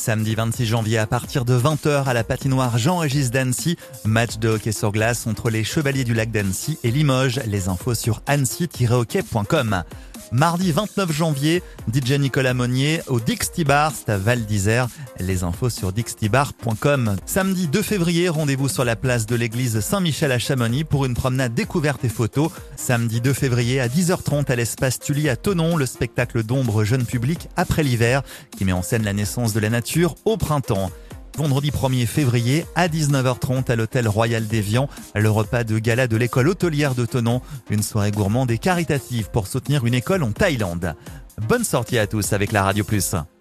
Samedi 26 janvier à partir de 20h à la patinoire Jean-Régis d'Annecy. Match de hockey sur glace entre les Chevaliers du Lac d'Annecy et Limoges. Les infos sur annecy-hockey.com. Mardi 29 janvier, DJ Nicolas Monnier au Dixty Bar, c'est à Val d'Isère. Les infos sur dixtybar.com. Samedi 2 février, rendez-vous sur la place de l'église Saint-Michel à Chamonix pour une promenade découverte et photo. Samedi 2 février à 10h30 à l'espace Tully à Thonon, le spectacle d'ombre jeune public après l'hiver qui met en scène la naissance de la nature au printemps. Vendredi 1er février à 19h30 à l'hôtel Royal d'Évian, le repas de gala de l'école hôtelière de Thonon, une soirée gourmande et caritative pour soutenir une école en Thaïlande. Bonne sortie à tous avec la Radio Plus.